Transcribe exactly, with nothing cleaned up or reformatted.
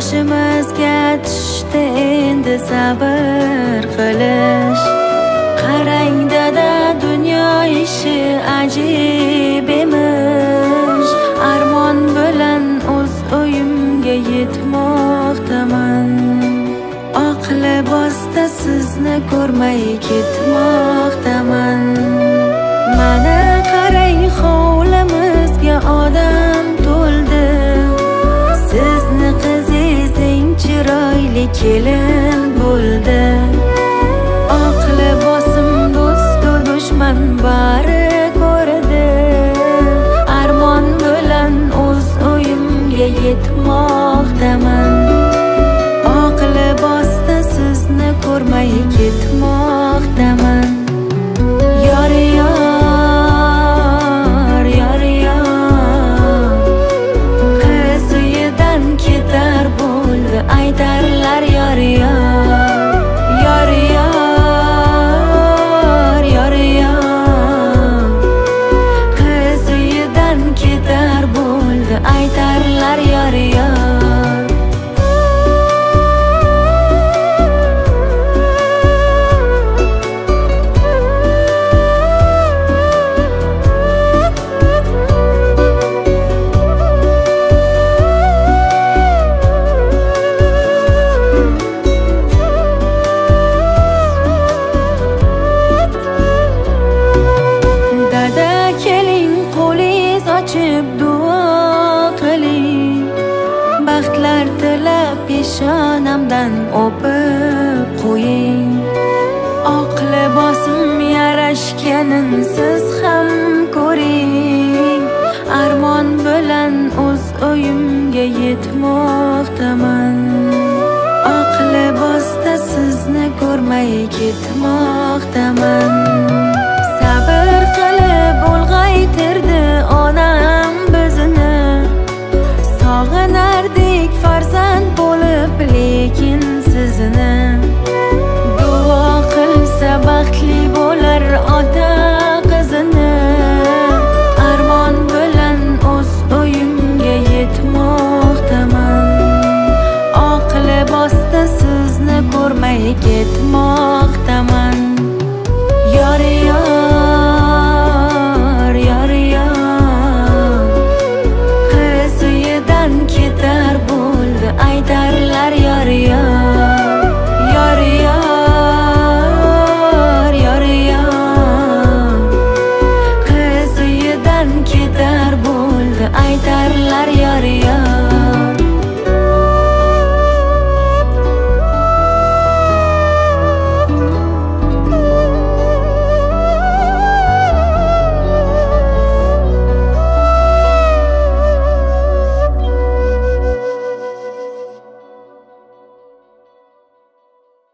boshimizga tushdi endi sabr qilish. Qarang dada, dunyo ishi ajib emish. Armon bilan o'z o'yimga yetmoqdaman. Oq libosda sizni ko'rmay ketmoqdaman. Mana qarang, hovlimizga odam to'ldi. Sizni qizing chiroyli kelin bo'ldi. Oq libosim do'stu dushman bari ko'rdi. Armon bilan o'z o'yimga yetmoqdaman. Oq libosda sizni ko'rmay ketmoqdaman. Yor yor, yor yor, qiz uyidan ketar bo'ldi, aytarlar yor yor. Yor yor, yor yor, qiz uyidan ketar bo'ldi, aytarlar yor yor. Duo qiling, baxtlar tilab peshonamdan o'pib qo'ying. Oq libosim yarashganin siz ham ko'ring. Armon bilan o'z o'yimga yetmoqdaman. Oq libosda sizni ko'rmay ketmoqdaman. Sabr qilib ulg'aytirdi onam bizni. Sog'inardik farzand bo'lib, lekin sizni. Duo qilsa baxtli bo'lar ota qizini. Armon bilan o'z o'yimga yetmoqdaman. Oq libosda sizni ko'rmay ketmoqdaman. Yor yor, yor yor, qiz uyidan ketar bo'ldi, aytarlar yor yor. Yor yor, yor yor, qiz uyidan ketar bo'ldi, aytarlar yor yor.